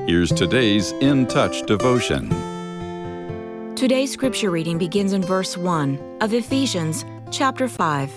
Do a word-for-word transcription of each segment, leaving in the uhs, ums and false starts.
Here's today's In Touch devotion. Today's scripture reading begins in verse one of Ephesians chapter five.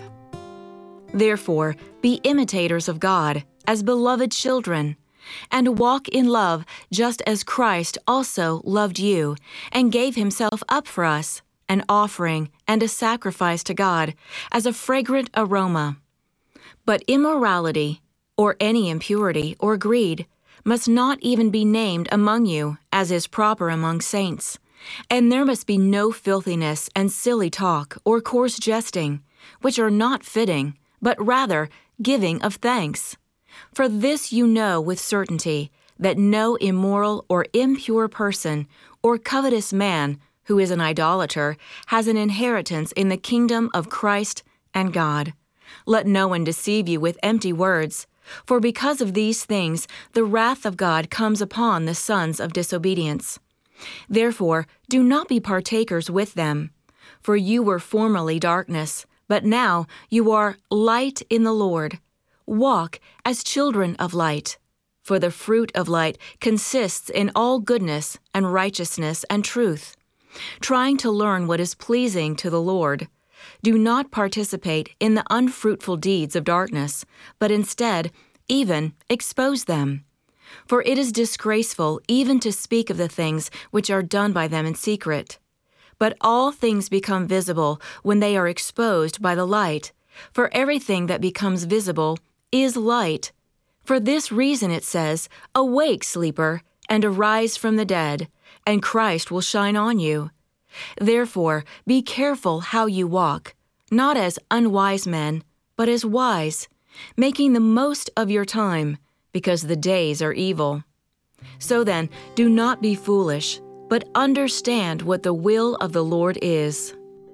Therefore, be imitators of God as beloved children, and walk in love just as Christ also loved you and gave himself up for us, an offering and a sacrifice to God as a fragrant aroma. But immorality, or any impurity or greed, must not even be named among you, as is proper among saints. And there must be no filthiness and silly talk or coarse jesting, which are not fitting, but rather giving of thanks. For this you know with certainty, that no immoral or impure person or covetous man who is an idolater has an inheritance in the kingdom of Christ and God. Let no one deceive you with empty words, for because of these things the wrath of God comes upon the sons of disobedience. Therefore, do not be partakers with them. For you were formerly darkness, but now you are light in the Lord. Walk as children of light. For the fruit of light consists in all goodness and righteousness and truth, trying to learn what is pleasing to the Lord. Do not participate in the unfruitful deeds of darkness, but instead, even expose them. For it is disgraceful even to speak of the things which are done by them in secret. But all things become visible when they are exposed by the light, for everything that becomes visible is light. For this reason it says, "Awake, sleeper, and arise from the dead, and Christ will shine on you." Therefore, be careful how you walk, not as unwise men, but as wise, making the most of your time, because the days are evil. So then, do not be foolish, but understand what the will of the Lord is.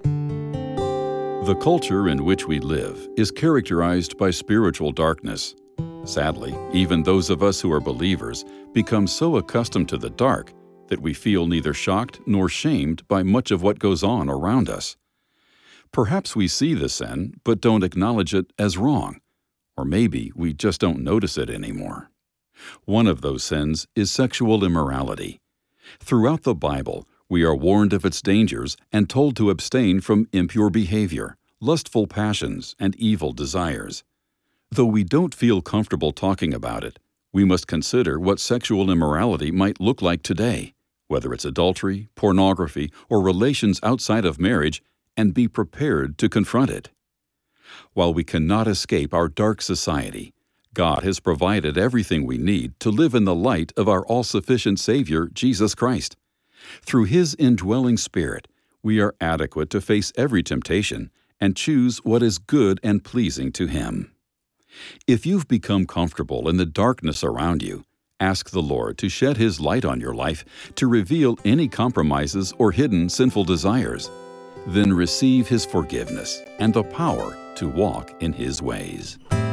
The culture in which we live is characterized by spiritual darkness. Sadly, even those of us who are believers become so accustomed to the dark that we feel neither shocked nor shamed by much of what goes on around us. Perhaps we see the sin, but don't acknowledge it as wrong, or maybe we just don't notice it anymore. One of those sins is sexual immorality. Throughout the Bible, we are warned of its dangers and told to abstain from impure behavior, lustful passions, and evil desires. Though we don't feel comfortable talking about it, we must consider what sexual immorality might look like today, whether it's adultery, pornography, or relations outside of marriage, and be prepared to confront it. While we cannot escape our dark society, God has provided everything we need to live in the light of our all-sufficient Savior, Jesus Christ. Through His indwelling Spirit, we are adequate to face every temptation and choose what is good and pleasing to Him. If you've become comfortable in the darkness around you, ask the Lord to shed His light on your life to reveal any compromises or hidden sinful desires. Then receive His forgiveness and the power to walk in His ways.